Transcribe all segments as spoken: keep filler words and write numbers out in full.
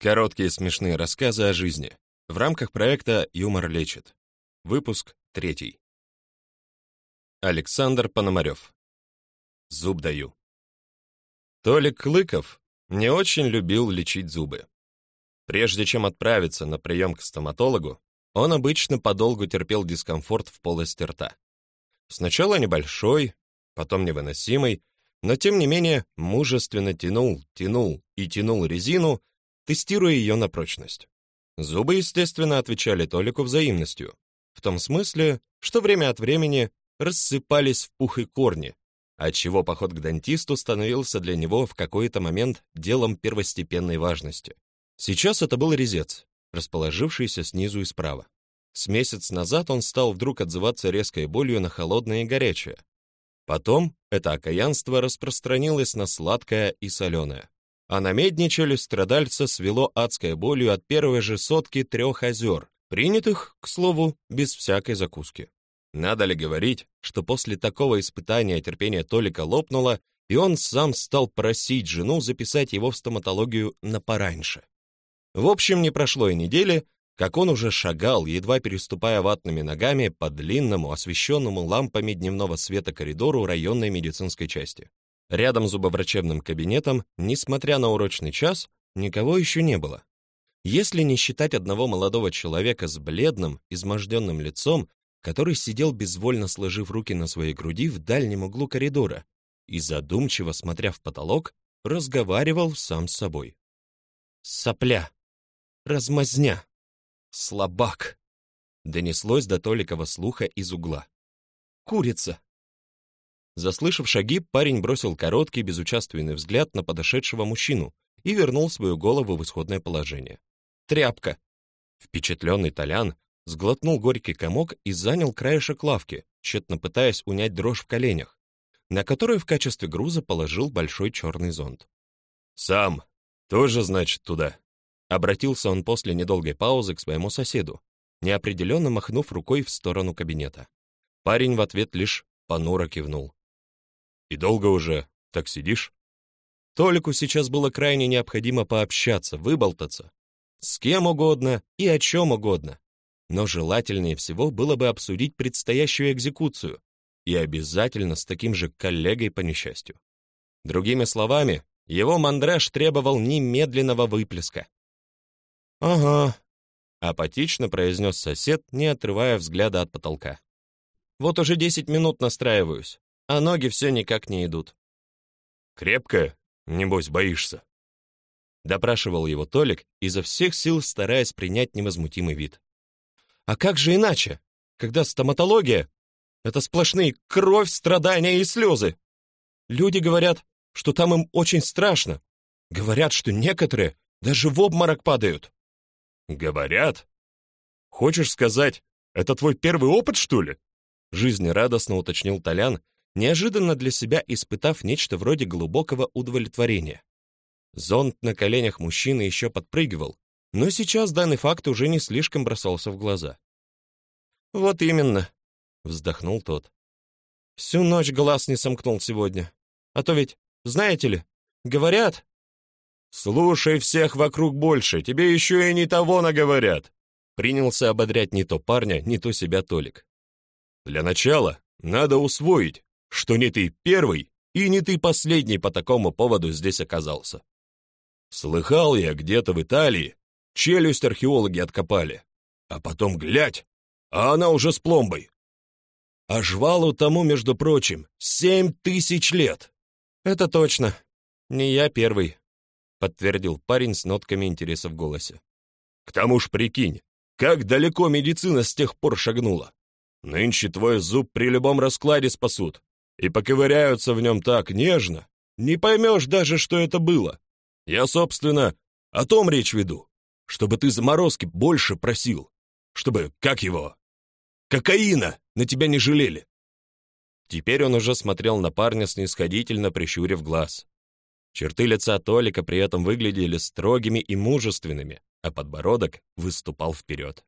Короткие смешные рассказы о жизни. В рамках проекта «Юмор лечит». Выпуск третий. Александр Пономарев. Зуб даю. Толик Клыков не очень любил лечить зубы. Прежде чем отправиться на прием к стоматологу, он обычно подолгу терпел дискомфорт в полости рта. Сначала небольшой, потом невыносимый, но тем не менее мужественно тянул, тянул и тянул резину, тестируя ее на прочность. Зубы, естественно, отвечали Толику взаимностью, в том смысле, что время от времени рассыпались в пух и корни, отчего поход к дантисту становился для него в какой-то момент делом первостепенной важности. Сейчас это был резец, расположившийся снизу и справа. С месяц назад он стал вдруг отзываться резкой болью на холодное и горячее. Потом это окаянство распространилось на сладкое и соленое. А на медне челюсть страдальца свело адской болью от первой же сотки трех озер, принятых, к слову, без всякой закуски. Надо ли говорить, что после такого испытания терпение Толика лопнуло, и он сам стал просить жену записать его в стоматологию на пораньше. В общем, не прошло и недели, как он уже шагал, едва переступая ватными ногами по длинному, освещенному лампами дневного света коридору районной медицинской части. Рядом с зубоврачебным кабинетом, несмотря на урочный час, никого еще не было. Если не считать одного молодого человека с бледным, изможденным лицом, который сидел безвольно сложив руки на своей груди в дальнем углу коридора и, задумчиво смотря в потолок, разговаривал сам с собой. «Сопля! Размазня! Слабак!» донеслось до Толикова слуха из угла. «Курица!» Заслышав шаги, парень бросил короткий, безучастный взгляд на подошедшего мужчину и вернул свою голову в исходное положение. «Тряпка!» Впечатленный Толян сглотнул горький комок и занял краешек лавки, тщетно пытаясь унять дрожь в коленях, на который в качестве груза положил большой черный зонт. «Сам тоже, значит, туда?» Обратился он после недолгой паузы к своему соседу, неопределенно махнув рукой в сторону кабинета. Парень в ответ лишь понуро кивнул. «И долго уже так сидишь?» Толику сейчас было крайне необходимо пообщаться, выболтаться. С кем угодно и о чем угодно. Но желательнее всего было бы обсудить предстоящую экзекуцию, и обязательно с таким же коллегой по несчастью. Другими словами, его мандраж требовал немедленного выплеска. «Ага», — апатично произнес сосед, не отрывая взгляда от потолка. «Вот уже десять минут настраиваюсь, а ноги все никак не идут». «Крепко, небось, боишься?» Допрашивал его Толик, изо всех сил стараясь принять невозмутимый вид. «А как же иначе, когда стоматология — это сплошные кровь, страдания и слезы? Люди говорят, что там им очень страшно. Говорят, что некоторые даже в обморок падают». «Говорят? Хочешь сказать, это твой первый опыт, что ли?» Жизнерадостно уточнил Толян, неожиданно для себя испытав нечто вроде глубокого удовлетворения. Зонт на коленях мужчины еще подпрыгивал, но сейчас данный факт уже не слишком бросался в глаза. «Вот именно», — вздохнул тот. «Всю ночь глаз не сомкнул сегодня. А то ведь, знаете ли, говорят...» «Слушай всех вокруг больше, тебе еще и не того наговорят», — принялся ободрять не то парня, не то себя Толик. «Для начала надо усвоить, что не ты первый и не ты последний по такому поводу здесь оказался. Слыхал я, где-то в Италии челюсть археологи откопали, а потом глядь, а она уже с пломбой. А жвалу тому, между прочим, семь тысяч лет». «Это точно, не я первый», — подтвердил парень с нотками интереса в голосе. «К тому ж прикинь, как далеко медицина с тех пор шагнула. Нынче твой зуб при любом раскладе спасут, и поковыряются в нем так нежно, не поймешь даже, что это было. Я, собственно, о том речь веду, чтобы ты заморозки больше просил, чтобы, как его, кокаина на тебя не жалели». Теперь он уже смотрел на парня, снисходительно прищурив глаз. Черты лица Толика при этом выглядели строгими и мужественными, а подбородок выступал вперед.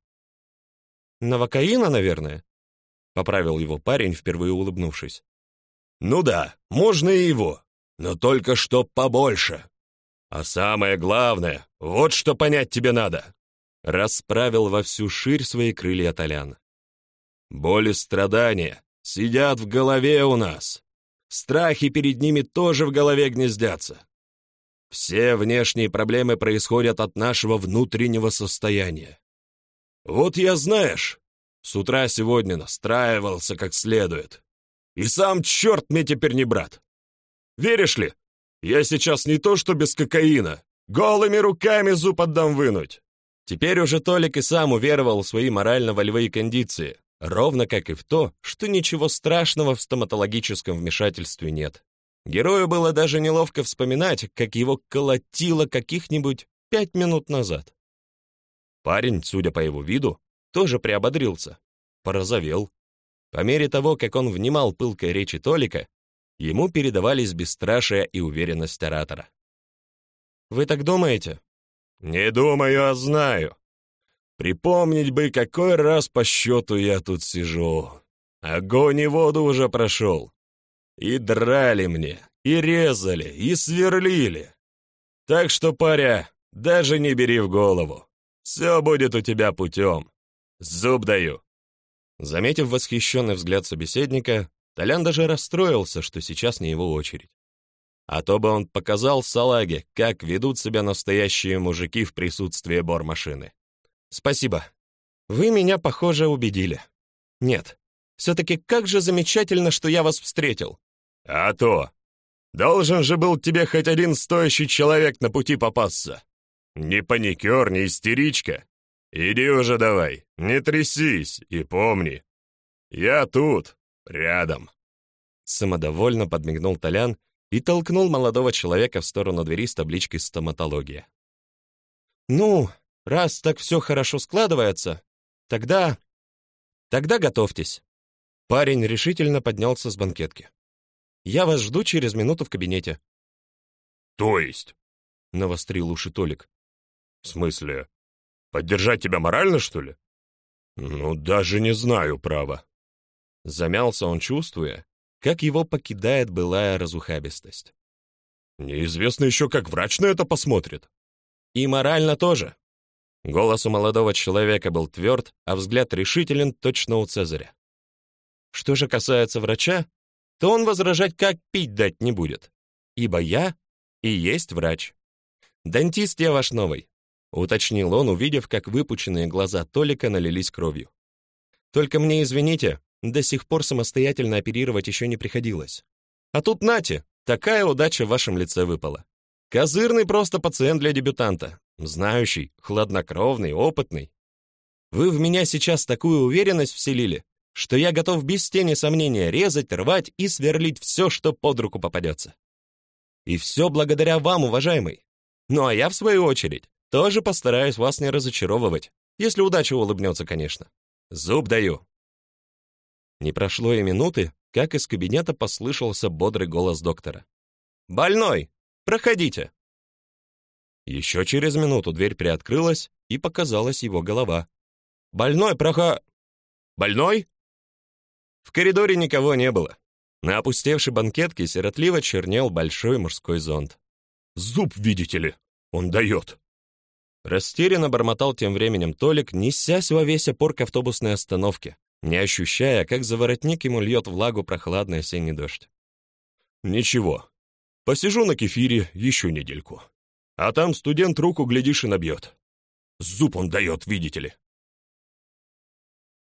«Новокаина, наверное?» — поправил его парень, впервые улыбнувшись. «Ну да, можно и его, но только чтоб побольше. А самое главное, вот что понять тебе надо!» Расправил во всю ширь свои крылья Толян. «Боль и страдания сидят в голове у нас. Страхи перед ними тоже в голове гнездятся. Все внешние проблемы происходят от нашего внутреннего состояния. Вот я, знаешь, с утра сегодня настраивался как следует. И сам черт мне теперь не брат. Веришь ли, я сейчас не то что без кокаина, голыми руками зуб отдам вынуть». Теперь уже Толик и сам уверовал в свои морально-волевые кондиции, ровно как и в то, что ничего страшного в стоматологическом вмешательстве нет. Герою было даже неловко вспоминать, как его колотило каких-нибудь пять минут назад. Парень, судя по его виду, тоже приободрился, порозовел. По мере того, как он внимал пылкой речи Толика, ему передавались бесстрашие и уверенность оратора. «Вы так думаете?» «Не думаю, а знаю. Припомнить бы, какой раз по счету я тут сижу. Огонь и воду уже прошел. И драли мне, и резали, и сверлили. Так что, паря, даже не бери в голову. Все будет у тебя путем. Зуб даю». Заметив восхищенный взгляд собеседника, Толян даже расстроился, что сейчас не его очередь. А то бы он показал салаге, как ведут себя настоящие мужики в присутствии бормашины. «Спасибо. Вы меня, похоже, убедили. Нет, все-таки как же замечательно, что я вас встретил». «А то! Должен же был тебе хоть один стоящий человек на пути попасться. Не паникер, не истеричка. Иди уже давай, не трясись и помни. Я тут, рядом». Самодовольно подмигнул Толян и толкнул молодого человека в сторону двери с табличкой «Стоматология». «Ну, раз так все хорошо складывается, тогда... тогда готовьтесь». Парень решительно поднялся с банкетки. «Я вас жду через минуту в кабинете». «То есть?» — навострил уши Толик. «В смысле, поддержать тебя морально, что ли?» «Ну, даже не знаю, право». Замялся он, чувствуя, как его покидает былая разухабистость. «Неизвестно еще, как врач на это посмотрит». «И морально тоже». Голос у молодого человека был тверд, а взгляд решителен, точно у Цезаря. «Что же касается врача, то он возражать как пить дать не будет, ибо я и есть врач. Дантист я ваш новый», — уточнил он, увидев, как выпученные глаза Толика налились кровью. «Только мне, извините, до сих пор самостоятельно оперировать еще не приходилось. А тут нате, такая удача в вашем лице выпала. Козырный просто пациент для дебютанта, знающий, хладнокровный, опытный. Вы в меня сейчас такую уверенность вселили, что я готов без тени сомнения резать, рвать и сверлить все, что под руку попадется. И все благодаря вам, уважаемый. Ну а я, в свою очередь, тоже постараюсь вас не разочаровывать, если удача улыбнется, конечно. Зуб даю». Не прошло и минуты, как из кабинета послышался бодрый голос доктора. «Больной, проходите». Еще через минуту дверь приоткрылась, и показалась его голова. «Больной, прохо...» «Больной?» В коридоре никого не было. На опустевшей банкетке сиротливо чернел большой мужской зонт. «Зуб, видите ли, он дает!» Растерянно бормотал тем временем Толик, несясь во весь опор к автобусной остановке, не ощущая, как за воротник ему льет влагу прохладный осенний дождь. «Ничего, посижу на кефире еще недельку. А там студент руку, глядишь, и набьет. Зуб он дает, видите ли».